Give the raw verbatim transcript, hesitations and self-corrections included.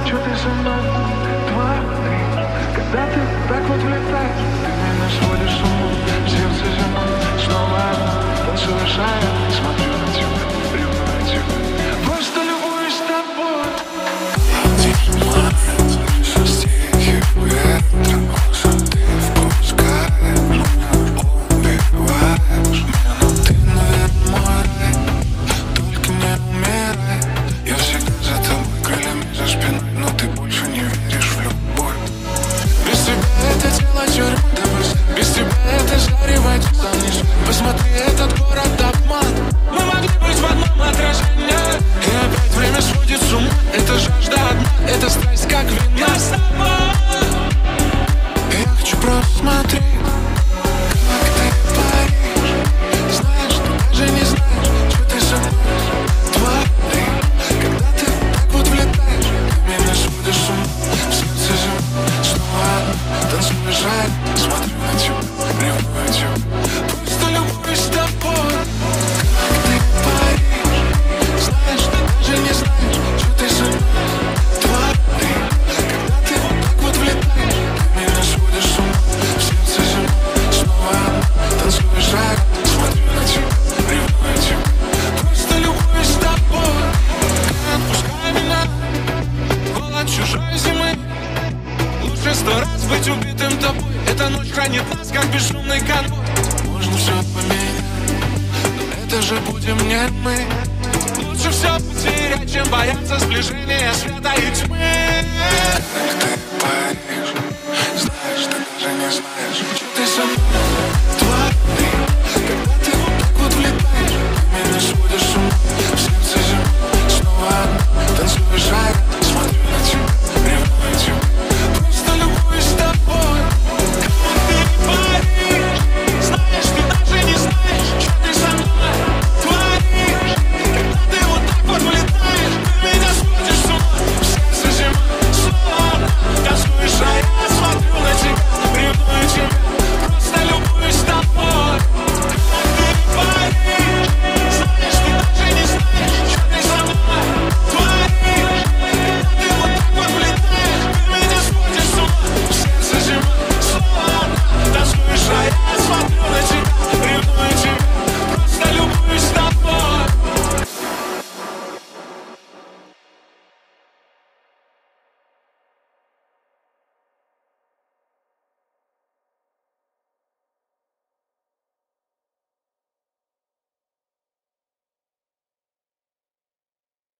что ты со мной творишь? Когда ты так вот влетаешь, ты меня сводишь с ума. Сердце зимой снова одно. Танцуешь, а я смотрю на тебя, ревную тебя. Просто любуюсь тобой. Зима, со стихи ветра, ты впускаешь, меня убиваешь меня, но ты, наверное, мой рай. Только не умирай. Я всегда за тобой, крыльями за спиной, но ты больше не веришь в любовь. Без тебя это тело тюрьма, да без тебя это зарево тела вниз. Посмотри, этот город обман. Мы могли быть в одном отражении. И опять время сводит с ума. Это жажда одна, это страсть как вина. Я с тобой. Я хочу просто смотреть, как ты паришь. Знаешь, ты даже не знаешь, что ты со мной творишь. Когда ты так вот влетаешь, ты меня сводишь с ума. В сердце зима снова одна. Танцуешь, а я смотрю на тебя, ревную тебя. Просто любуюсь тобой. Как ты паришь. Знаешь, ты даже не знаешь, что ты со мной творишь. Когда ты так вот влетаешь, ты меня сводишь с ума. В сердце зима снова одна. Танцуешь, а я смотрю на тебя, ревную тебя. Просто любуюсь тобой. Отпускай меня, голод чужой зимы. Лучше сто раз быть убитым тобой. Эта ночь хранит нас, как бесшумный конвой. Можно все поменять, но это же будем не мы. Лучше все потерять, чем бояться сближения света и тьмы.